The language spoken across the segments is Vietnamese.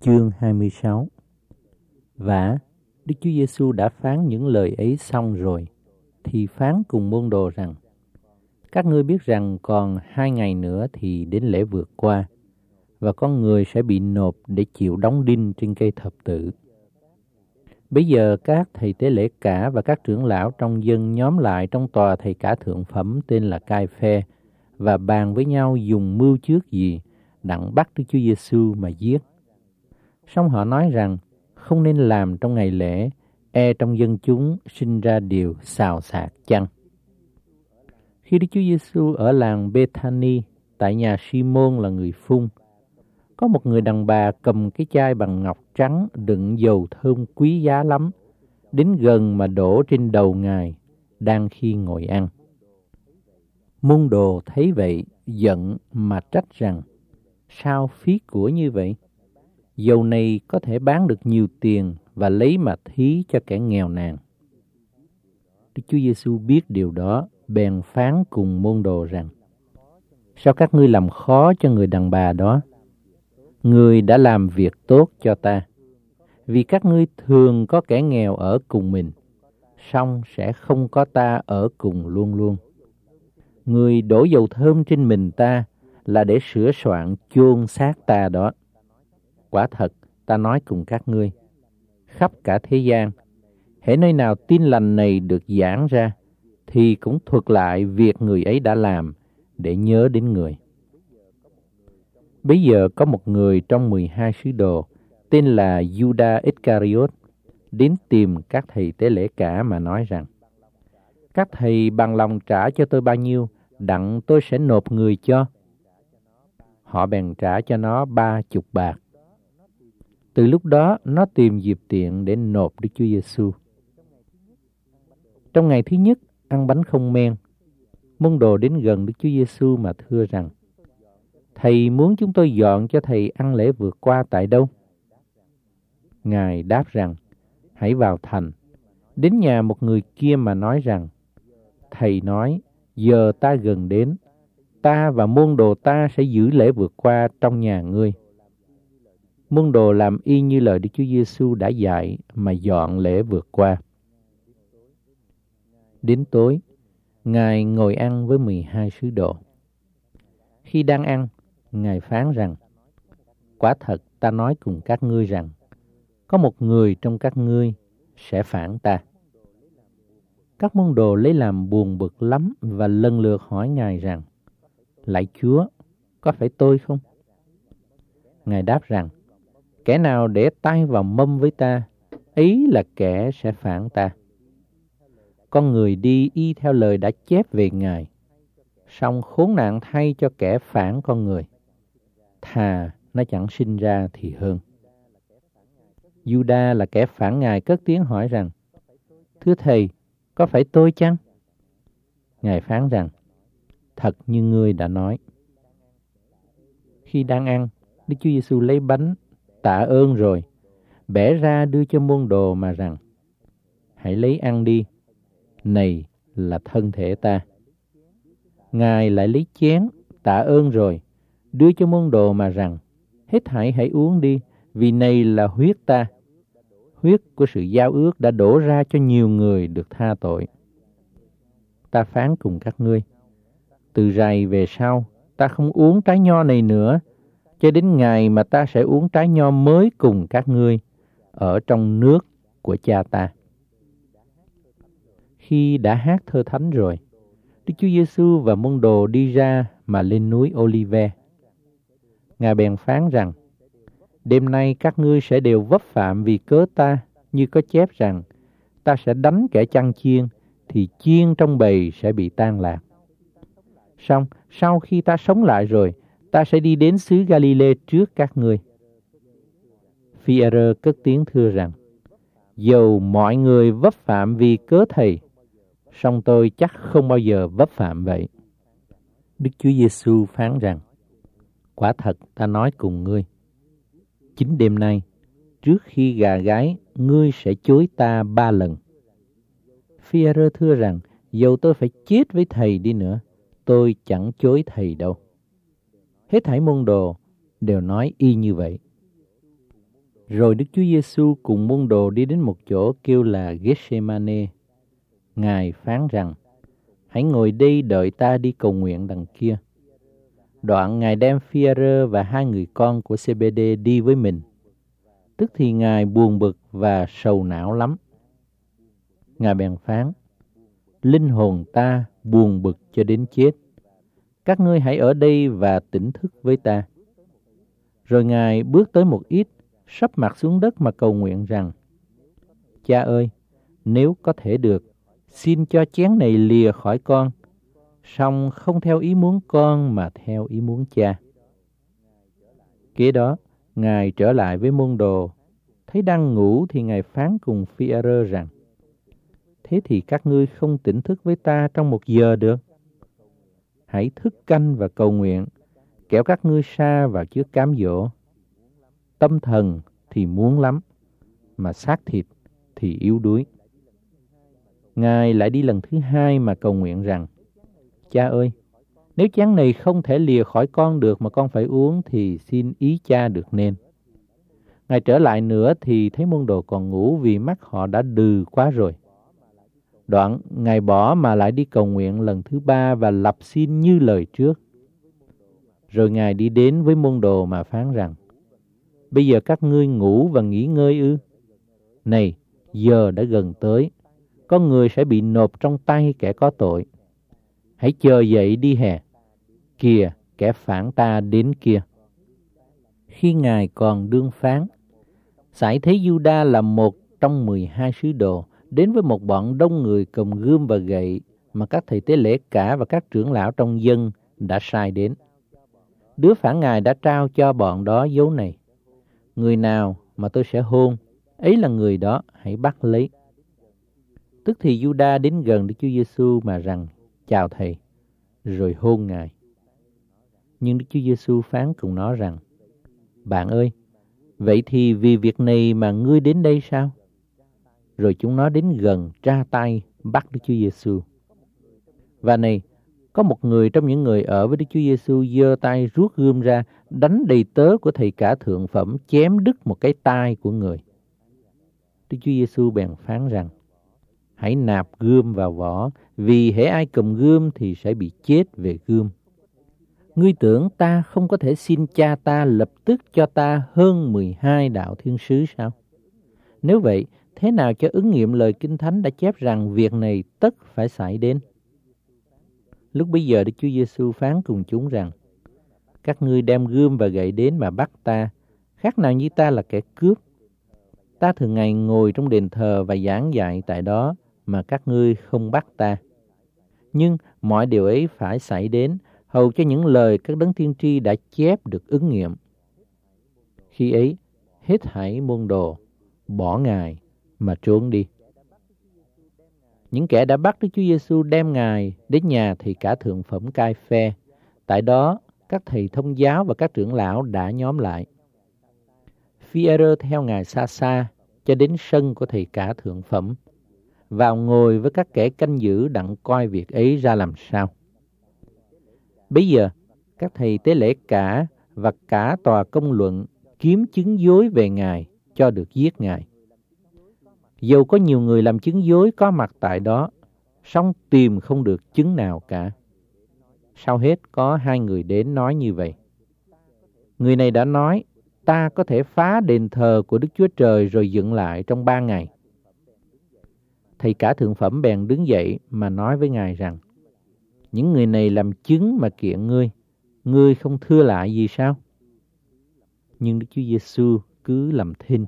Chương 26. Và Đức Chúa Giêsu đã phán những lời ấy xong rồi, thì phán cùng môn đồ rằng: các ngươi biết rằng còn 2 ngày nữa thì đến lễ vượt qua, và con người sẽ bị nộp để chịu đóng đinh trên cây thập tự. Bây giờ các thầy tế lễ cả và các trưởng lão trong dân nhóm lại trong tòa thầy cả thượng phẩm tên là Cai-phê, và bàn với nhau dùng mưu trước gì đặng bắt Đức Chúa Giêsu mà giết. Song họ nói rằng không nên làm trong ngày lễ, trong dân chúng sinh ra điều xào xạc chăng. Khi Đức Chúa Giêsu ở làng Bê-tha-ni tại nhà Si-môn là người Phun, có một người đàn bà cầm cái chai bằng ngọc trắng đựng dầu thơm quý giá lắm, đến gần mà đổ trên đầu Ngài đang khi ngồi ăn. Môn đồ thấy vậy giận mà trách rằng: sao phí của như vậy? Dầu này có thể bán được nhiều tiền và lấy mà thí cho kẻ nghèo nàn. Đức Chúa Giêsu biết điều đó, bèn phán cùng môn đồ rằng: sao các ngươi làm khó cho người đàn bà đó? Người đã làm việc tốt cho ta. Vì các ngươi thường có kẻ nghèo ở cùng mình, song sẽ không có ta ở cùng luôn luôn. Người đổ dầu thơm trên mình ta là để sửa soạn chôn xác ta đó. Quả thật, ta nói cùng các ngươi, khắp cả thế gian, hễ nơi nào tin lành này được giảng ra, thì cũng thuật lại việc người ấy đã làm để nhớ đến người. Bây giờ có một người trong 12 sứ đồ tên là Judas Iscariot đến tìm các thầy tế lễ cả mà nói rằng: các thầy bằng lòng trả cho tôi bao nhiêu, đặng tôi sẽ nộp người cho. Họ bèn trả cho nó 30 bạc. Từ lúc đó nó tìm dịp tiện để nộp Đức Chúa Giêsu. Trong ngày thứ nhất ăn bánh không men, môn đồ đến gần Đức Chúa Giêsu mà thưa rằng: thầy muốn chúng tôi dọn cho thầy ăn lễ vượt qua tại đâu? Ngài đáp rằng: hãy vào thành, đến nhà một người kia mà nói rằng: thầy nói, giờ ta gần đến, ta và môn đồ ta sẽ giữ lễ vượt qua trong nhà ngươi. Môn đồ làm y như lời Đức Chúa Giêsu đã dạy mà dọn lễ vượt qua. Đến tối, Ngài ngồi ăn với 12 sứ đồ. Khi đang ăn, Ngài phán rằng: quả thật ta nói cùng các ngươi rằng, có một người trong các ngươi sẽ phản ta. Các môn đồ lấy làm buồn bực lắm và lần lượt hỏi Ngài rằng: lạy Chúa, có phải tôi không? Ngài đáp rằng: kẻ nào để tay vào mâm với ta, ấy là kẻ sẽ phản ta. Con người đi y theo lời đã chép về Ngài, song khốn nạn thay cho kẻ phản con người, thà nó chẳng sinh ra thì hơn. Judas là kẻ phản Ngài cất tiếng hỏi rằng: thưa thầy, có phải tôi chăng? Ngài phán rằng: thật như ngươi đã nói. Khi đang ăn, Đức Chúa Giêsu lấy bánh, tạ ơn rồi, bẻ ra đưa cho môn đồ mà rằng: hãy lấy ăn đi, này là thân thể ta. Ngài lại lấy chén, tạ ơn rồi, đưa cho môn đồ mà rằng: hết thảy hãy uống đi, vì này là huyết ta. Huyết của sự giao ước đã đổ ra cho nhiều người được tha tội. Ta phán cùng các ngươi, từ rày về sau, ta không uống trái nho này nữa, cho đến ngày mà ta sẽ uống trái nho mới cùng các ngươi ở trong nước của cha ta. Khi đã hát thơ thánh rồi, Đức Chúa Giêsu và môn đồ đi ra mà lên núi Ô-li-ve. Ngài bèn phán rằng: đêm nay các ngươi sẽ đều vấp phạm vì cớ ta, như có chép rằng: ta sẽ đánh kẻ chăn chiên, thì chiên trong bầy sẽ bị tan lạc. Song sau khi ta sống lại rồi, ta sẽ đi đến xứ Ga-li-lê trước các ngươi. Phi-e-rơ cất tiếng thưa rằng: dầu mọi người vấp phạm vì cớ thầy, song tôi chắc không bao giờ vấp phạm vậy. Đức Chúa Giêsu phán rằng: quả thật ta nói cùng ngươi, chính đêm nay, trước khi gà gáy, ngươi sẽ chối ta 3 lần. Phi-e-rơ thưa rằng: dầu tôi phải chết với thầy đi nữa, tôi chẳng chối thầy đâu. Hết thảy môn đồ đều nói y như vậy. Rồi Đức Chúa Giêsu cùng môn đồ đi đến một chỗ kêu là Gethsemane. Ngài phán rằng: hãy ngồi đây đợi ta đi cầu nguyện đằng kia. Đoạn Ngài đem Phi-e-rơ và 2 người con của Zê-bê-đê đi với mình. Tức thì Ngài buồn bực và sầu não lắm. Ngài bèn phán: linh hồn ta buồn bực cho đến chết. Các ngươi hãy ở đây và tỉnh thức với ta. Rồi Ngài bước tới một ít, sấp mặt xuống đất mà cầu nguyện rằng: Cha ơi, nếu có thể được, xin cho chén này lìa khỏi con, song không theo ý muốn con mà theo ý muốn Cha. Kế đó, Ngài trở lại với môn đồ, thấy đang ngủ thì Ngài phán cùng Phi-e-rơ rằng: thế thì các ngươi không tỉnh thức với ta trong 1 giờ được. Hãy thức canh và cầu nguyện, kẻo các ngươi sa vào trước cám dỗ. Tâm thần thì muốn lắm, mà xác thịt thì yếu đuối. Ngài lại đi lần thứ 2 mà cầu nguyện rằng: Cha ơi, nếu chén này không thể lìa khỏi con được mà con phải uống, thì xin ý Cha được nên. Ngài trở lại nữa thì thấy môn đồ còn ngủ vì mắt họ đã đừ quá rồi. Đoạn Ngài bỏ mà lại đi cầu nguyện lần thứ 3 và lặp xin như lời trước. Rồi Ngài đi đến với môn đồ mà phán rằng: bây giờ các ngươi ngủ và nghỉ ngơi ư? Này, giờ đã gần tới, con người sẽ bị nộp trong tay kẻ có tội. Hãy chờ dậy đi hè, kìa kẻ phản ta đến kia. Khi Ngài còn đương phán, sải thấy Giu-đa là một trong 12 sứ đồ đến với một bọn đông người cầm gươm và gậy mà các thầy tế lễ cả và các trưởng lão trong dân đã sai đến. Đứa phản Ngài đã trao cho bọn đó dấu này: người nào mà tôi sẽ hôn, ấy là người đó, hãy bắt lấy. Tức thì Giu-đa đến gần Đức Chúa Giêsu mà rằng: chào thầy, rồi hôn Ngài. Nhưng Đức Chúa Giêsu phán cùng nó rằng: bạn ơi, vậy thì vì việc này mà ngươi đến đây sao? Rồi chúng nó đến gần tra tay bắt Đức Chúa Giêsu. Và này, có một người trong những người ở với Đức Chúa Giêsu giơ tay rút gươm ra, đánh đầy tớ của thầy cả thượng phẩm, chém đứt một cái tai của người. Đức Chúa Giêsu bèn phán rằng: hãy nạp gươm vào vỏ, vì hễ ai cầm gươm thì sẽ bị chết về gươm. Ngươi tưởng ta không có thể xin Cha ta lập tức cho ta hơn 12 đạo thiên sứ sao? Nếu vậy, thế nào cho ứng nghiệm lời Kinh Thánh đã chép rằng việc này tất phải xảy đến? Lúc bấy giờ Đức Chúa Giêsu phán cùng chúng rằng: các ngươi đem gươm và gậy đến mà bắt ta, khác nào như ta là kẻ cướp. Ta thường ngày ngồi trong đền thờ và giảng dạy tại đó, mà các ngươi không bắt ta. Nhưng mọi điều ấy phải xảy đến, hầu cho những lời các đấng tiên tri đã chép được ứng nghiệm. Khi ấy, hết thảy môn đồ bỏ Ngài mà trốn đi. Những kẻ đã bắt Đức Chúa Giêsu đem Ngài đến nhà thầy cả thượng phẩm Cai-phê. Tại đó, các thầy thông giáo và các trưởng lão đã nhóm lại. Phi-e-rơ theo Ngài xa xa cho đến sân của thầy cả thượng phẩm, vào ngồi với các kẻ canh giữ đặng coi việc ấy ra làm sao. Bấy giờ, các thầy tế lễ cả và cả tòa công luận kiếm chứng dối về Ngài cho được giết Ngài. Dầu có nhiều người làm chứng dối có mặt tại đó, song tìm không được chứng nào cả. Sau hết có 2 người đến nói như vậy: người này đã nói, ta có thể phá đền thờ của Đức Chúa Trời rồi dựng lại trong 3 ngày. Thầy cả thượng phẩm bèn đứng dậy mà nói với Ngài rằng: những người này làm chứng mà kiện ngươi không thưa lại gì sao? Nhưng Đức Chúa Giêsu cứ làm thinh.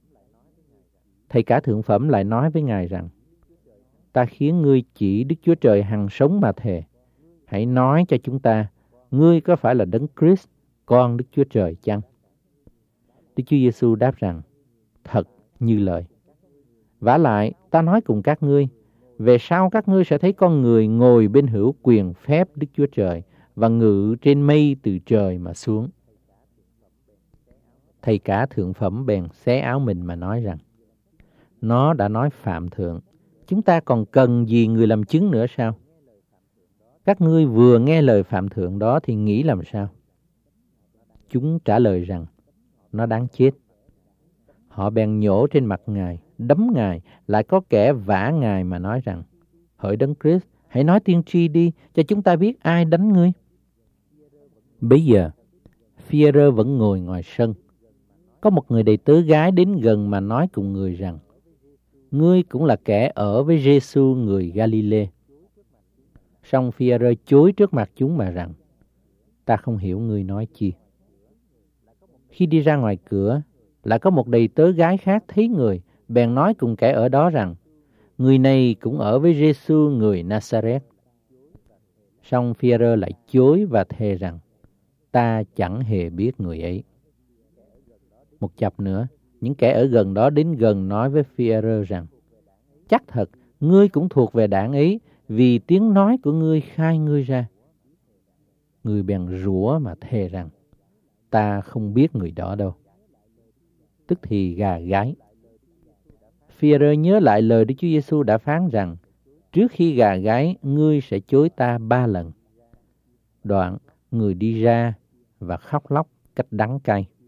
Thầy cả thượng phẩm lại nói với Ngài rằng: ta khiến ngươi chỉ Đức Chúa Trời hằng sống mà thề. Hãy nói cho chúng ta, ngươi có phải là Đấng Christ, con Đức Chúa Trời chăng? Đức Chúa Giêsu đáp rằng: thật như lời. Vả lại, ta nói cùng các ngươi, về sau các ngươi sẽ thấy con người ngồi bên hữu quyền phép Đức Chúa Trời và ngự trên mây từ trời mà xuống. Thầy cả thượng phẩm bèn xé áo mình mà nói rằng: nó đã nói phạm thượng, chúng ta còn cần gì người làm chứng nữa sao? Các ngươi vừa nghe lời phạm thượng đó thì nghĩ làm sao? Chúng trả lời rằng: nó đáng chết. Họ bèn nhổ trên mặt Ngài, đấm Ngài, lại có kẻ vả Ngài mà nói rằng: Hỡi Đấng Christ, hãy nói tiên tri đi, cho chúng ta biết ai đánh ngươi. Bấy giờ, Phi-e-rơ vẫn ngồi ngoài sân. Có một người đầy tớ gái đến gần mà nói cùng người rằng: Ngươi cũng là kẻ ở với Giê-xu người Ga-li-lê. Song Phi-e-rơ chối trước mặt chúng mà rằng: Ta không hiểu ngươi nói chi. Khi đi ra ngoài cửa, lại có một đầy tớ gái khác thấy người, bèn nói cùng kẻ ở đó rằng: Người này cũng ở với Giê-xu người Na-sa-rét. Song Phi-e-rơ lại chối và thề rằng: Ta chẳng hề biết người ấy. Một chập nữa, những kẻ ở gần đó đến gần nói với Phi-e-rơ rằng: Chắc thật, ngươi cũng thuộc về đảng ấy, vì tiếng nói của ngươi khai ngươi ra. Người bèn rủa mà thề rằng: Ta không biết người đó đâu. Tức thì gà gáy. Phi-e-rơ nhớ lại lời Đức Chúa Giêsu đã phán rằng: Trước khi gà gáy, ngươi sẽ chối ta 3 lần. Đoạn, người đi ra và khóc lóc cách đắng cay.